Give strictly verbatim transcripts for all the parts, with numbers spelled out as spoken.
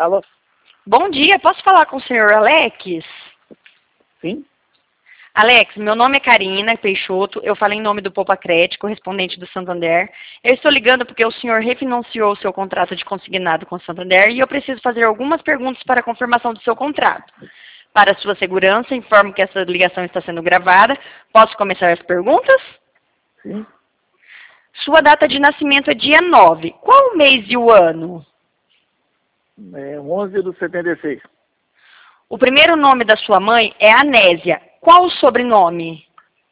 Alô? Bom dia, posso falar com o senhor Alex? Sim? Alex, meu nome é Karina Peixoto, eu falo em nome do Poupa Crédito, correspondente do Santander. Eu estou ligando porque o senhor refinanciou o seu contrato de consignado com o Santander e eu preciso fazer algumas perguntas para a confirmação do seu contrato. Para sua segurança, informo que essa ligação está sendo gravada. Posso começar as perguntas? Sim. Sua data de nascimento é dia nove. Qual o mês e o ano? É onze de setenta e seis. O primeiro nome da sua mãe é Anésia. Qual o sobrenome?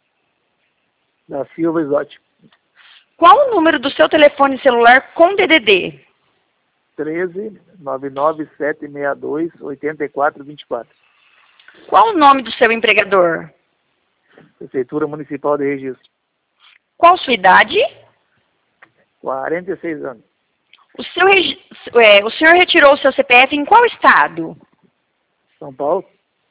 Da Silva Isotti. Qual o número do seu telefone celular com D D D? treze, nove nove sete seis dois, oito quatro dois quatro. Qual o nome do seu empregador? Prefeitura Municipal de Registro. Qual sua idade? quarenta e seis anos. O, seu regi- é, o senhor retirou o seu C P F em qual estado? São Paulo?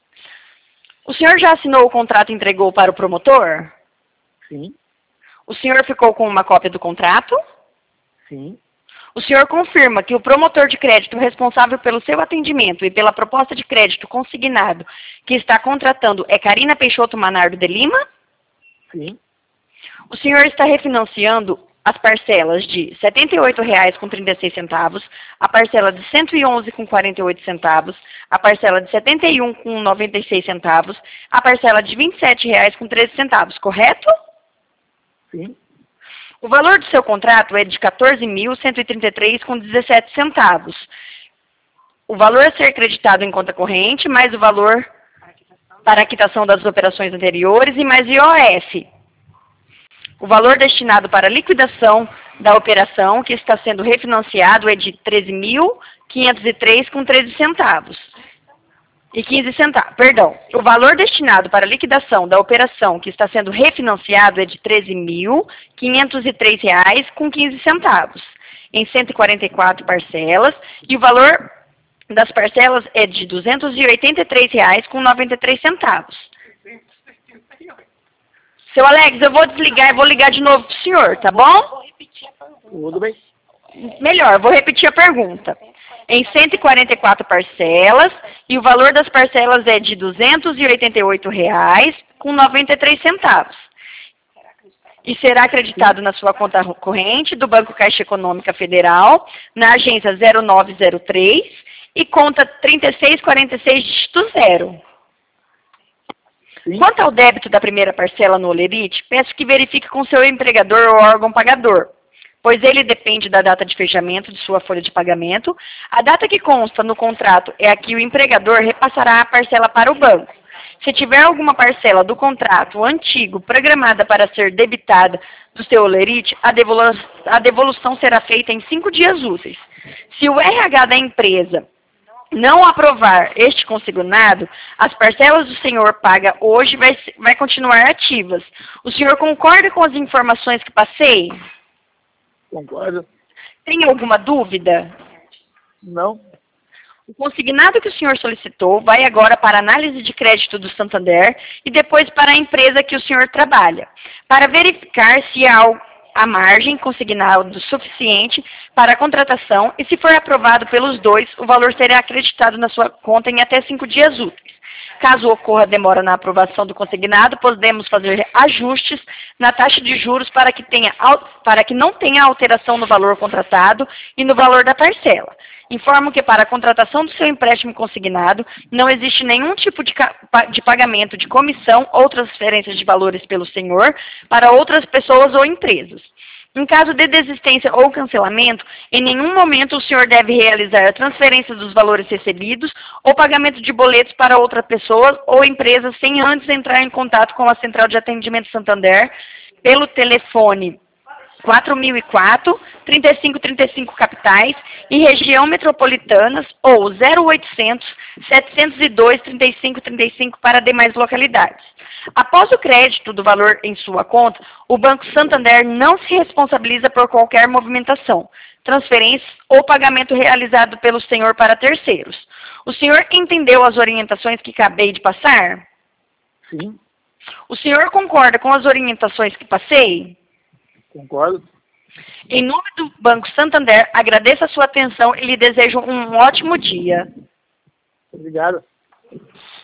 O senhor já assinou o contrato e entregou para o promotor? Sim. O senhor ficou com uma cópia do contrato? Sim. O senhor confirma que o promotor de crédito responsável pelo seu atendimento e pela proposta de crédito consignado que está contratando é Karina Peixoto Manardo de Lima? Sim. O senhor está refinanciando as parcelas de setenta e oito reais com trinta e seis centavos, a parcela de cento e onze reais com quarenta e oito centavos, a parcela de setenta e um reais com noventa e seis centavos, a parcela de vinte e sete reais com treze centavos, correto? Sim. O valor do seu contrato é de quatorze mil cento e trinta e três reais com dezessete centavos. O valor a ser creditado em conta corrente, mais o valor para a quitação das operações anteriores e mais I O F. O valor destinado para a liquidação da operação que está sendo refinanciado é de treze mil quinhentos e três reais com treze centavos. E quinze centavos, perdão. O valor destinado para a liquidação da operação que está sendo refinanciado é de treze mil quinhentos e três reais com quinze centavos, em cento e quarenta e quatro parcelas, e o valor das parcelas é de duzentos e oitenta e três reais com noventa e três centavos. Seu Alex, eu vou desligar e vou ligar de novo para o senhor, tá bom? Tudo bem. Melhor, vou repetir a pergunta. Em cento e quarenta e quatro parcelas, e o valor das parcelas é de duzentos e oitenta e oito reais com noventa e três centavos. E será acreditado na sua conta corrente do Banco Caixa Econômica Federal, na agência zero nove zero três e conta trinta e seis quarenta e seis, dígito zero. Sim. Quanto ao débito da primeira parcela no Olerite, peço que verifique com seu empregador ou órgão pagador, pois ele depende da data de fechamento de sua folha de pagamento. A data que consta no contrato é a que o empregador repassará a parcela para o banco. Se tiver alguma parcela do contrato antigo programada para ser debitada do seu Olerite, a devolu- a devolução será feita em cinco dias úteis. Se o R H da empresa não aprovar este consignado, as parcelas do senhor paga hoje vai, vai continuar ativas. O senhor concorda com as informações que passei? Concordo? Tem alguma dúvida? Não. O consignado que o senhor solicitou vai agora para a análise de crédito do Santander e depois para a empresa que o senhor trabalha, para verificar se há a margem consignado suficiente para a contratação e, se for aprovado pelos dois, o valor será acreditado na sua conta em até cinco dias úteis. Caso ocorra demora na aprovação do consignado, podemos fazer ajustes na taxa de juros para que, tenha, para que não tenha alteração no valor contratado e no valor da parcela. Informo que para a contratação do seu empréstimo consignado, não existe nenhum tipo de, de pagamento de comissão ou transferência de valores pelo senhor para outras pessoas ou empresas. Em caso de desistência ou cancelamento, em nenhum momento o senhor deve realizar a transferência dos valores recebidos ou pagamento de boletos para outra pessoa ou empresa sem antes entrar em contato com a Central de Atendimento Santander pelo telefone quatro mil e quatro, trinta e cinco trinta e cinco capitais e região metropolitanas ou zero oitocentos, setecentos e dois, trinta e cinco trinta e cinco para demais localidades. Após o crédito do valor em sua conta, o Banco Santander não se responsabiliza por qualquer movimentação, transferência ou pagamento realizado pelo senhor para terceiros. O senhor entendeu as orientações que acabei de passar? Sim. O senhor concorda com as orientações que passei? Concordo. Em nome do Banco Santander, agradeço a sua atenção e lhe desejo um ótimo dia. Obrigado.